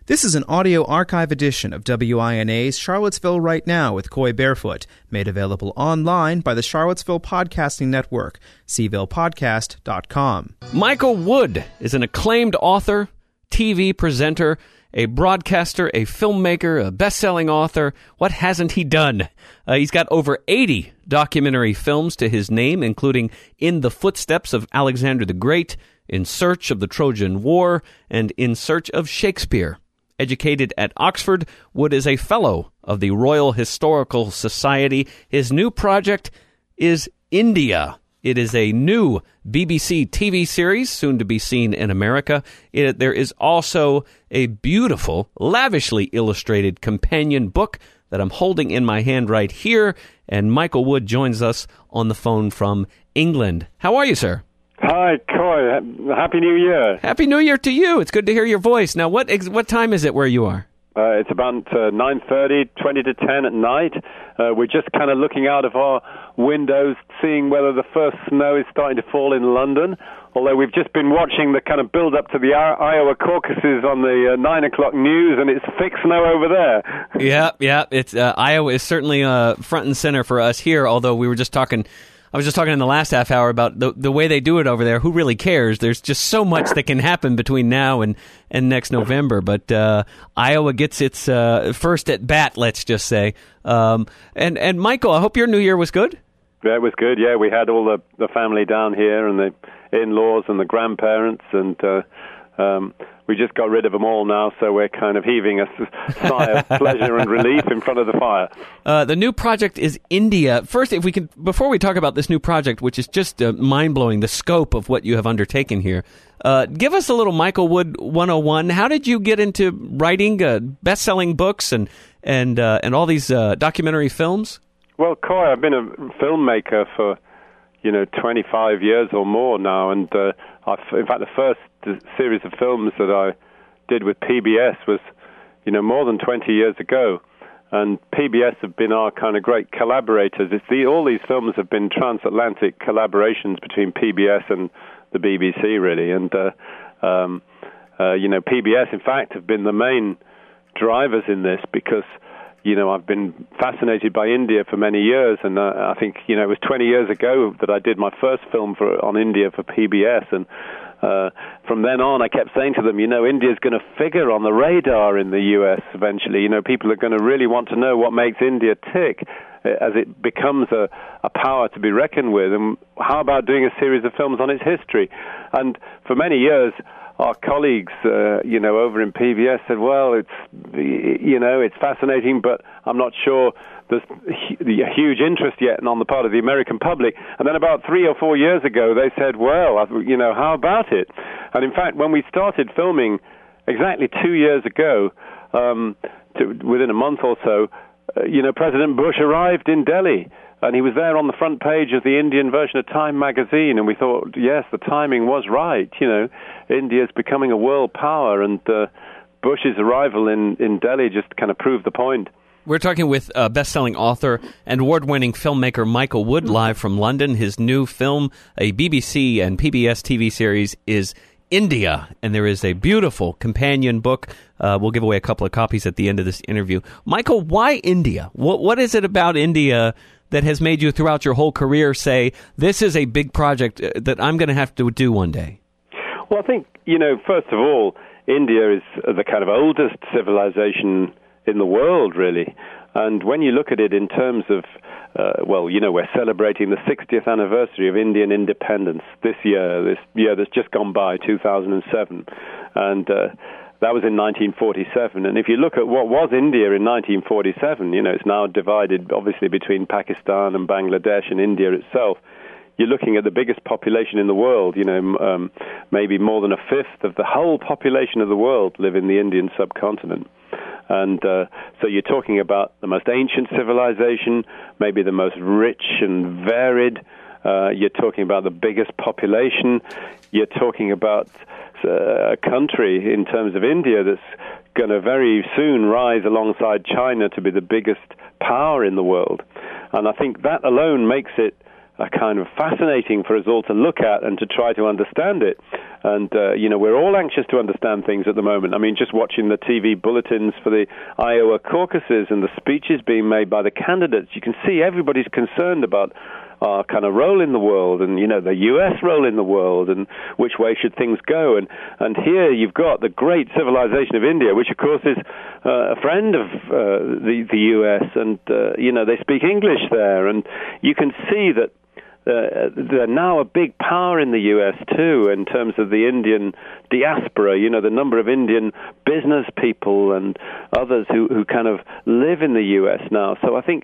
This is an audio archive edition of WINA's Charlottesville Right Now with Coy Barefoot, made available online by the Charlottesville Podcasting Network, cvillePodcast.com. Michael Wood is an acclaimed author, TV presenter, a broadcaster, a filmmaker, a best-selling author. What hasn't he done? He's got over 80 documentary films to his name, including In the Footsteps of Alexander the Great, In Search of the Trojan War, and In Search of Shakespeare. Educated at Oxford, Wood is a fellow of the Royal Historical Society. His new project is India. It is a new BBC TV series, soon to be seen in America. There is also a beautiful, lavishly illustrated companion book that I'm holding in my hand right here, and Michael Wood joins us on the phone from England. How are you, sir? Hi, Coy. Happy New Year. Happy New Year to you. It's good to hear your voice. Now, what time is it where you are? It's about 9:30, 20 to 10 at night. We're just kind of looking out of our windows, seeing whether the first snow is starting to fall in London, although we've just been watching the kind of build-up to the Iowa caucuses on the 9 o'clock news, and it's thick snow over there. Yeah. It's Iowa is certainly front and center for us here, although we were just talking... I was just talking in the last half hour about the way they do it over there. Who really cares? There's just so much that can happen between now and next November. But Iowa gets its first at bat, let's just say. And Michael, I hope your New Year was good. Yeah, it was good. Yeah, we had all the family down here and the in-laws and the grandparents, and we just got rid of them all now, so we're kind of heaving a sigh of pleasure and relief in front of the fire. The new project is India. First, if we can, before we talk about this new project, which is just mind-blowing, the scope of what you have undertaken here, give us a little Michael Wood 101. How did you get into writing best-selling books and all these documentary films? Well, Coy, I've been a filmmaker for 25 years or more now, and in fact, the first series of films that I did with PBS was, more than 20 years ago, and PBS have been our kind of great collaborators. All these films have been transatlantic collaborations between PBS and the BBC, really, and PBS, in fact, have been the main drivers in this because I've been fascinated by India for many years, and I think, it was 20 years ago that I did my first film on India for PBS, and from then on I kept saying to them, India's going to figure on the radar in the US eventually. People are going to really want to know what makes India tick as it becomes a power to be reckoned with, and how about doing a series of films on its history? And for many years, our colleagues, over in PBS said, well, it's fascinating, but I'm not sure there's a huge interest yet on the part of the American public. And then about 3 or 4 years ago, they said, well, how about it? And in fact, when we started filming exactly 2 years ago, within a month or so, President Bush arrived in Delhi. And he was there on the front page of the Indian version of Time magazine, and we thought, yes, the timing was right. India's becoming a world power, and Bush's arrival in Delhi just kind of proved the point. We're talking with best-selling author and award-winning filmmaker Michael Wood, live from London. His new film, a BBC and PBS TV series, is India, and there is a beautiful companion book. We'll give away a couple of copies at the end of this interview. Michael, why India? What is it about India that has made you throughout your whole career say, this is a big project that I'm going to have to do one day? Well, I think, first of all, India is the kind of oldest civilization in the world, really. And when you look at it in terms of, we're celebrating the 60th anniversary of Indian independence this year that's just gone by, 2007. And that was in 1947. And if you look at what was India in 1947, it's now divided, obviously, between Pakistan and Bangladesh and India itself. You're looking at the biggest population in the world, maybe more than a fifth of the whole population of the world live in the Indian subcontinent. And so you're talking about the most ancient civilization, maybe the most rich and varied. You're talking about the biggest population. You're talking about a country in terms of India that's going to very soon rise alongside China to be the biggest power in the world. And I think that alone makes it kind of fascinating for us all to look at and to try to understand it. And, we're all anxious to understand things at the moment. I mean, just watching the TV bulletins for the Iowa caucuses and the speeches being made by the candidates, you can see everybody's concerned about our kind of role in the world and, the U.S. role in the world and which way should things go. And here you've got the great civilization of India, which, of course, is a friend of the U.S. and, they speak English there. And you can see that they're now a big power in the U.S. too, in terms of the Indian diaspora, the number of Indian business people and others who kind of live in the U.S. now. So I think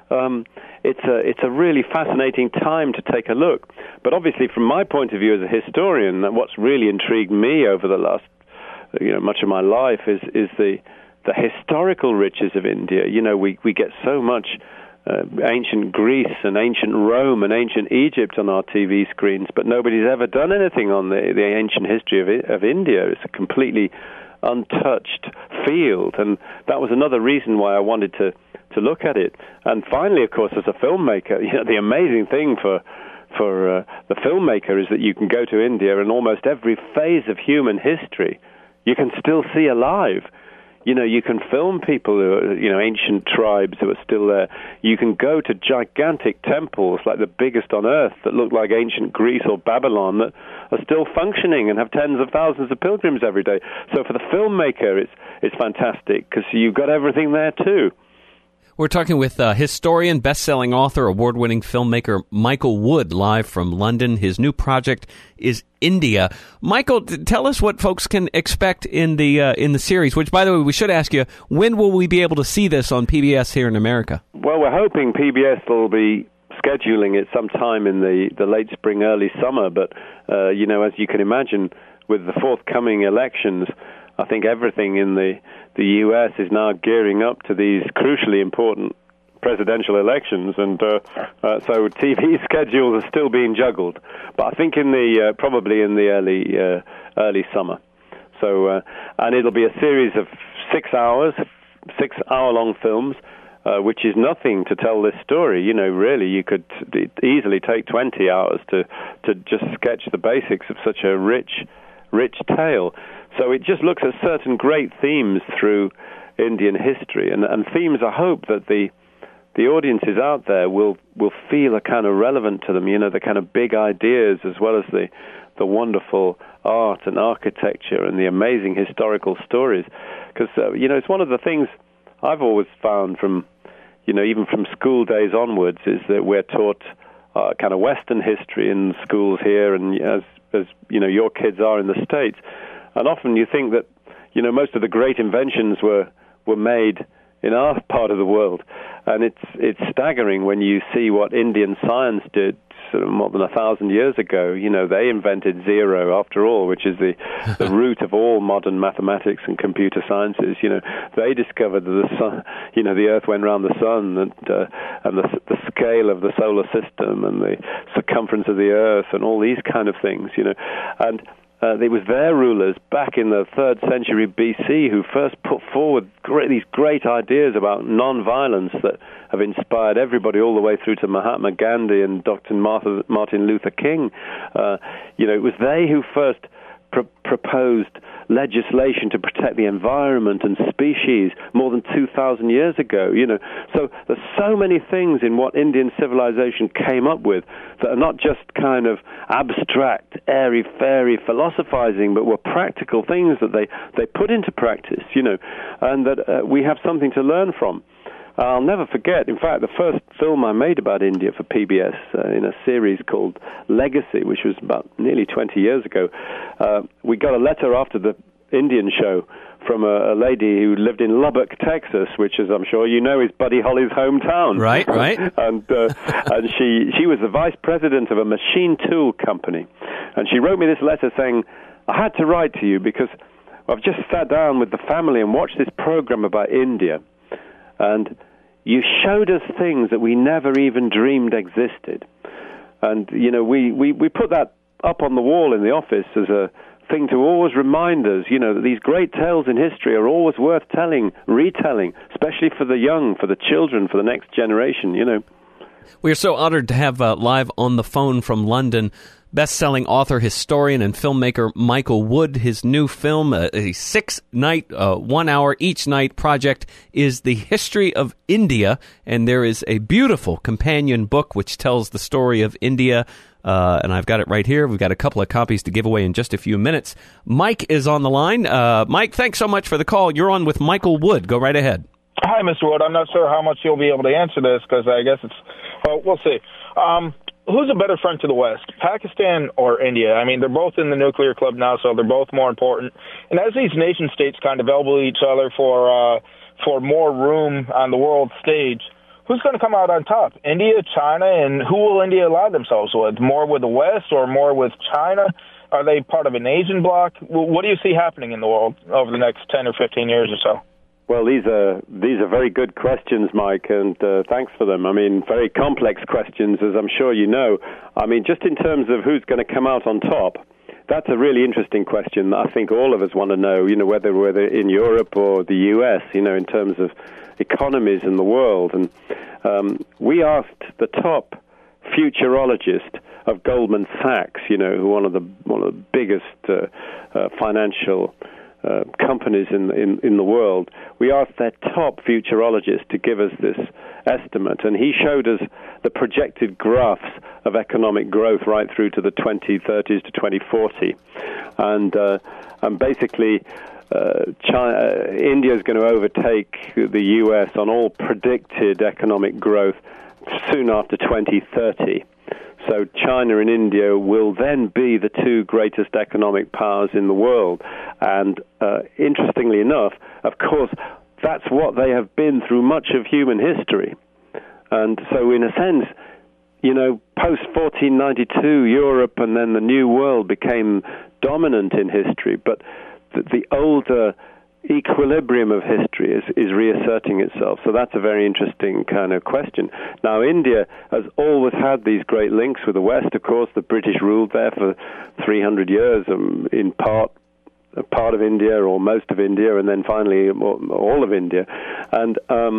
it's a really fascinating time to take a look. But obviously, from my point of view as a historian, what's really intrigued me over the last much of my life is the historical riches of India. We get so much ancient Greece and ancient Rome and ancient Egypt on our TV screens, but nobody's ever done anything on the ancient history of India. It's a completely untouched field, and that was another reason why I wanted to look at it. And finally, of course, as a filmmaker, the amazing thing for the filmmaker is that you can go to India and almost every phase of human history you can still see alive. You can film people who are, ancient tribes who are still there. You can go to gigantic temples, like the biggest on earth, that look like ancient Greece or Babylon, that are still functioning and have tens of thousands of pilgrims every day. So for the filmmaker, it's fantastic, because you've got everything there too. We're talking with historian, best-selling author, award-winning filmmaker Michael Wood, live from London. His new project is India. Michael, tell us what folks can expect in the series, which, by the way, we should ask you, when will we be able to see this on PBS here in America? Well, we're hoping PBS will be scheduling it sometime in the late spring, early summer. But, as you can imagine, with the forthcoming elections, I think everything in the U.S. is now gearing up to these crucially important presidential elections, and so TV schedules are still being juggled. But I think probably in the early summer. So, and it'll be a series of 6 hours, 6-hour-long films, which is nothing to tell this story. Really, you could easily take 20 hours to just sketch the basics of such a rich tale. So it just looks at certain great themes through Indian history, and themes I hope that the audiences out there will feel are kind of relevant to them, the kind of big ideas, as well as the wonderful art and architecture and the amazing historical stories. Because, it's one of the things I've always found from, even from school days onwards, is that we're taught kind of Western history in schools here, and as your kids are in the States. And often you think that, most of the great inventions were made in our part of the world. And it's staggering when you see what Indian science did sort of more than 1,000 years ago. They invented zero, after all, which is the root of all modern mathematics and computer sciences. They discovered that the sun, the Earth went around the sun, and the scale of the solar system and the circumference of the Earth and all these kind of things. And it was their rulers back in the 3rd century BC who first put forward these great ideas about non-violence that have inspired everybody all the way through to Mahatma Gandhi and Dr. Martin Luther King. It was they who first proposed legislation to protect the environment and species more than 2,000 years ago. So there's so many things in what Indian civilization came up with that are not just kind of abstract, airy-fairy philosophizing, but were practical things that they put into practice, and that we have something to learn from. I'll never forget, in fact, the first film I made about India for PBS in a series called Legacy, which was about nearly 20 years ago. We got a letter after the Indian show from a lady who lived in Lubbock, Texas, which, as I'm sure you know, is Buddy Holly's hometown. Right. And she was the vice president of a machine tool company. And she wrote me this letter saying, I had to write to you because I've just sat down with the family and watched this program about India. And you showed us things that we never even dreamed existed. And, we put that up on the wall in the office as a thing to always remind us, that these great tales in history are always worth retelling, especially for the young, for the children, for the next generation, We are so honored to have live on the phone from London best-selling author, historian, and filmmaker Michael Wood. His new film, a 6-night, 1 hour each night project, is The History of India, and there is a beautiful companion book which tells the story of India, and I've got it right here. We've got a couple of copies to give away in just a few minutes. Mike is on the line. Mike, thanks so much for the call. You're on with Michael Wood. Go right ahead. Hi, Mr. Wood. I'm not sure how much you'll be able to answer this because I guess we'll see. Who's a better friend to the West, Pakistan or India? I mean, they're both in the nuclear club now, so they're both more important. And as these nation states kind of elbow each other for more room on the world stage, who's going to come out on top? India, China, and who will India ally themselves with? More with the West or more with China? Are they part of an Asian bloc? What do you see happening in the world over the next 10 or 15 years or so? Well, these are very good questions, Mike, and thanks for them. I mean, very complex questions, as I'm sure you know. I mean, just in terms of who's going to come out on top, that's a really interesting question that I think all of us want to know, whether in Europe or the U.S., in terms of economies in the world. And we asked the top futurologist of Goldman Sachs, one of the biggest financial companies in the world. We asked their top futurologist to give us this estimate, and he showed us the projected graphs of economic growth right through to the 2030s to 2040, and basically India is going to overtake the U.S. on all predicted economic growth soon after 2030. So China and India will then be the two greatest economic powers in the world. And interestingly enough, of course, that's what they have been through much of human history. And so in a sense, post-1492, Europe and then the New World became dominant in history. But the older equilibrium of history is reasserting itself. So that's a very interesting kind of question. Now, India has always had these great links with the West. Of course, the British ruled there for 300 years, in part of India or most of India, and then finally all of India. And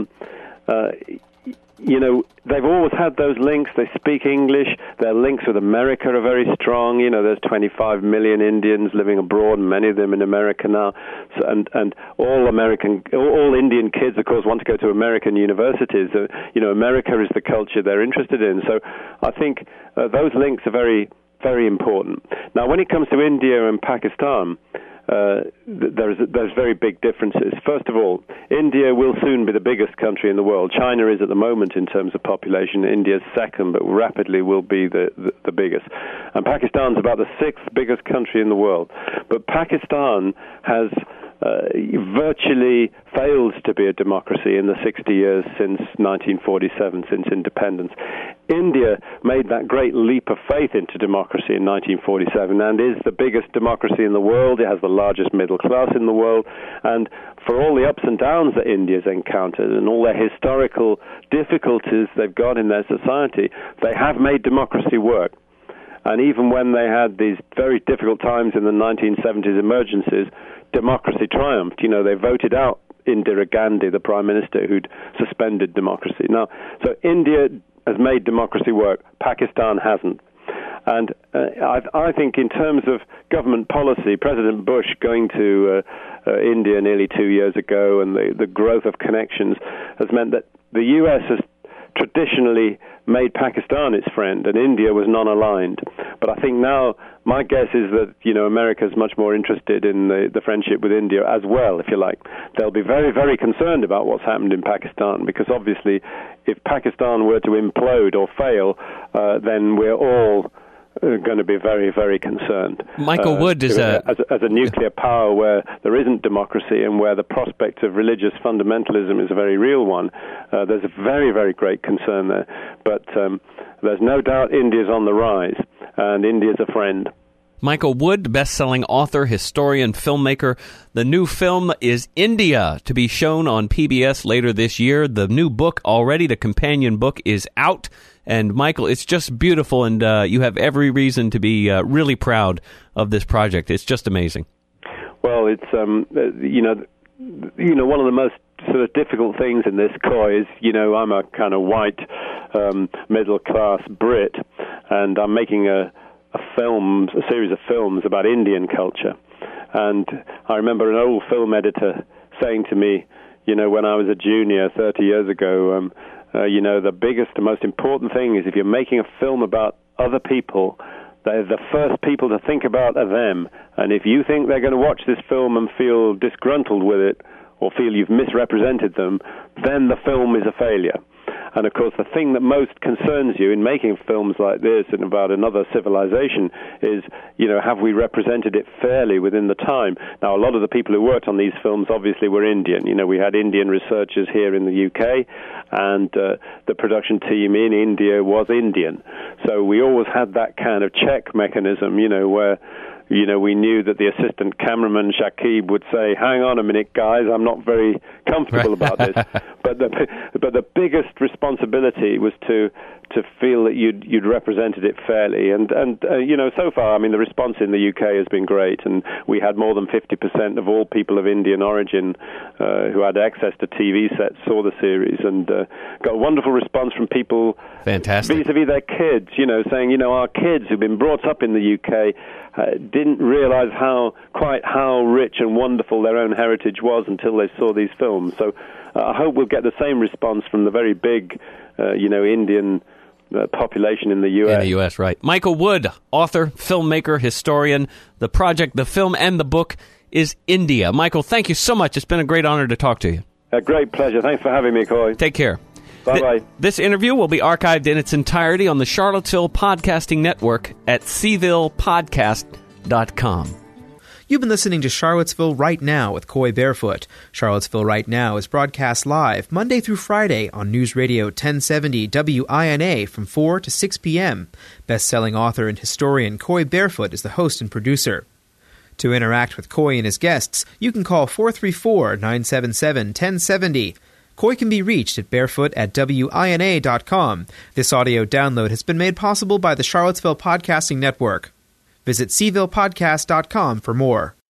they've always had those links. They speak English. Their links with America are very strong. There's 25 million Indians living abroad, and many of them in America now. So, and all Indian kids, of course, want to go to American universities. America is the culture they're interested in. So I think those links are very, very important. Now, when it comes to India and Pakistan, there's very big differences. First of all, India will soon be the biggest country in the world. China is at the moment in terms of population. India's second, but rapidly will be the biggest. And Pakistan's about the sixth biggest country in the world. But Pakistan has virtually failed to be a democracy in the 60 years since 1947, since independence. India made that great leap of faith into democracy in 1947 and is the biggest democracy in the world. It has the largest middle class in the world. And for all the ups and downs that India's encountered and all their historical difficulties they've got in their society, they have made democracy work. And even when they had these very difficult times in the 1970s emergencies, democracy triumphed. They voted out Indira Gandhi, the prime minister, who'd suspended democracy. Now, so India has made democracy work. Pakistan hasn't. And I think in terms of government policy, President Bush going to India nearly 2 years ago and the growth of connections has meant that the U.S. has traditionally made Pakistan its friend, and India was non-aligned. But I think now, my guess is that, America's much more interested in the friendship with India as well, if you like. They'll be very, very concerned about what's happened in Pakistan, because obviously, if Pakistan were to implode or fail, then we're all going to be very, very concerned. Michael Wood is as a nuclear power where there isn't democracy and where the prospect of religious fundamentalism is a very real one. There's a very, very great concern there. But there's no doubt India's on the rise, and India's a friend. Michael Wood, best-selling author, historian, filmmaker. The new film is India, to be shown on PBS later this year. The new book already, the companion book, is out. And, Michael, it's just beautiful, and you have every reason to be really proud of this project. It's just amazing. Well, it's, one of the most sort of difficult things in this, Coy, is, I'm a kind of white middle-class Brit, and I'm making a series of films about Indian culture. And I remember an old film editor saying to me, when I was a junior 30 years ago, the biggest and most important thing is if you're making a film about other people, the first people to think about are them. And if you think they're going to watch this film and feel disgruntled with it or feel you've misrepresented them, then the film is a failure. And, of course, the thing that most concerns you in making films like this and about another civilization is, have we represented it fairly within the time? Now, a lot of the people who worked on these films obviously were Indian. We had Indian researchers here in the UK, and the production team in India was Indian. So we always had that kind of check mechanism, where we knew that the assistant cameraman, Shakib, would say, hang on a minute, guys, I'm not very comfortable about this. But the biggest responsibility was to feel that you'd represented it fairly. And so far, the response in the UK has been great. And we had more than 50% of all people of Indian origin who had access to TV sets saw the series, and got a wonderful response from people vis-a-vis their kids, saying, our kids who've been brought up in the UK didn't realize how rich and wonderful their own heritage was until they saw these films. So I hope we'll get the same response from the very big, Indian population in the U.S. In the U.S., right. Michael Wood, author, filmmaker, historian. The project, the film, and the book is India. Michael, thank you so much. It's been a great honor to talk to you. A great pleasure. Thanks for having me, Coy. Take care. Bye-bye. This interview will be archived in its entirety on the Charlottesville Podcasting Network at cvillepodcast.com. You've been listening to Charlottesville Right Now with Coy Barefoot. Charlottesville Right Now is broadcast live Monday through Friday on News Radio 1070 WINA from 4 to 6 p.m. Best-selling author and historian Coy Barefoot is the host and producer. To interact with Coy and his guests, you can call 434-977-1070. Coy can be reached at barefoot@wina.com. This audio download has been made possible by the Charlottesville Podcasting Network. Visit cvillepodcast.com for more.